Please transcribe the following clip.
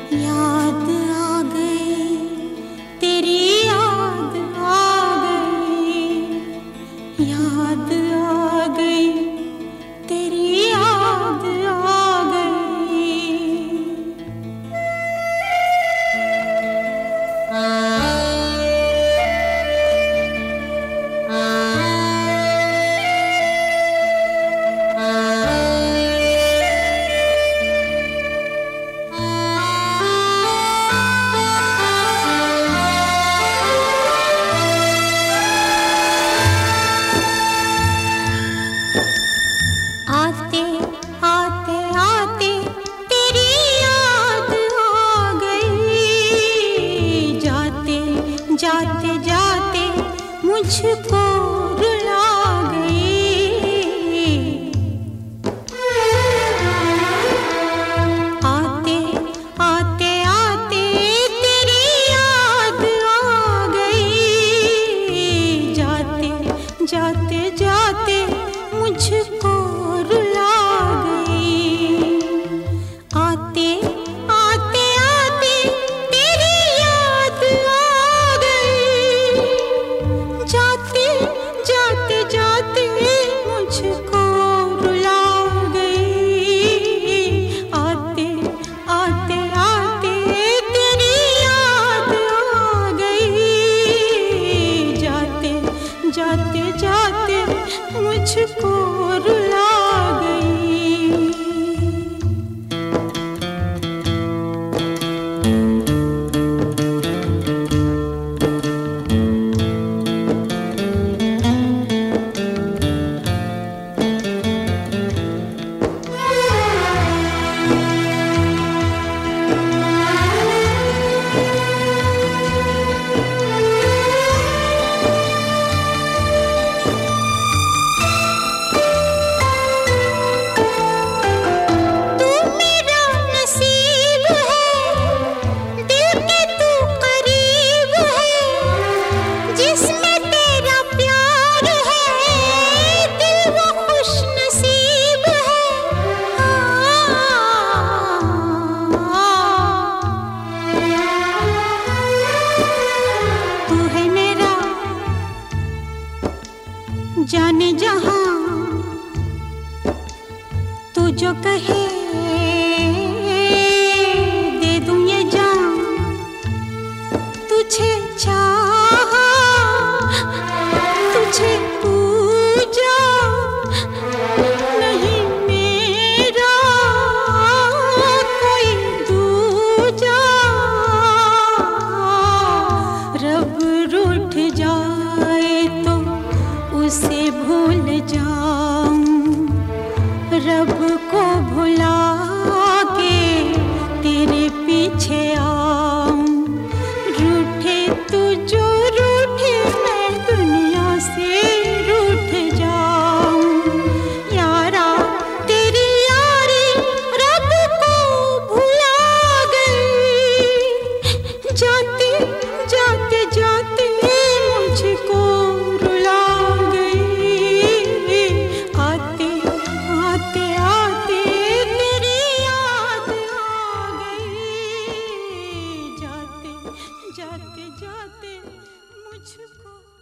याद आ गई, तेरी याद आ गई, याद आ गई, तेरी याद आ गई। आते आते आते तेरी याद आ गई, जाते जाते जाते मुझको रुला गई। आते आते आते तेरी याद आ गई, जाते जाते जाते मुझको रुला गई। आते आते आते तेरी याद आ गई, जाते जाते जाते मुझको रुला गई। आते आते आते तेरी याद आ गई, जाते जाते जाते मुझको रुला गई। जाने जहां तू जो कहे दे दूं ये जान, तुझे चाहा तुझे पूजा, नहीं मेरा कोई दूजा। रब रूठ जाए तो उसे भूल जाऊं, रब को भुला के तेरे पीछे आऊं। रूठे तू जो रूठे, मैं दुनिया से रूठ जाऊं। यारा तेरी यारी रब को भुला गई, जाते जाते जाते मुझको रुला गई। आते आते आते तेरी याद आ गई, जाते जाते जाते मुझको